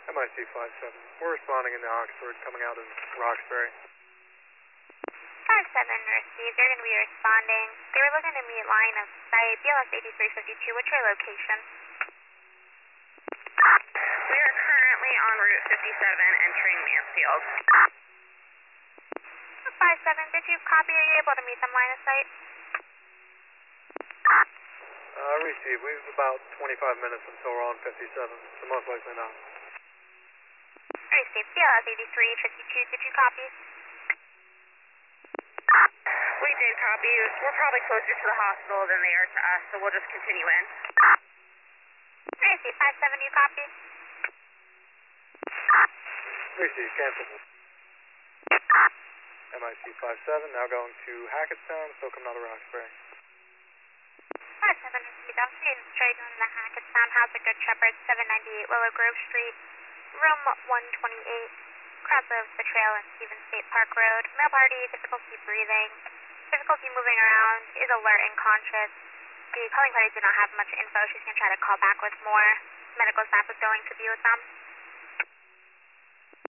MIC 57. We're responding into Oxford, coming out of Roxbury. 57 received. They're going to be responding. They were looking to meet line of sight, BLS 8352. What's your location? We are currently on Route 57 entering Mansfield. 57, did you copy? Are you able to meet them line of sight? Received. We have about 25 minutes until we're on 57, so most likely not. Received. BLS 8352, did you copy? We did copy. We're probably closer to the hospital than they are to us, so we'll just continue in. Received. 57, you copy? Received. Cancel. MIC 57, now going to Hackettstown, still coming out of Roxbury. 57 received. I'm seeing straight on the Hackettstown House of Good Shepherd, 798 Willow Grove Street, room 128, across of the trail in Stevens State Park Road. Male party, difficulty breathing, difficulty moving around, is alert and conscious. The calling party did not have much info. She's going to try to call back with more. Medical staff is going to be with them.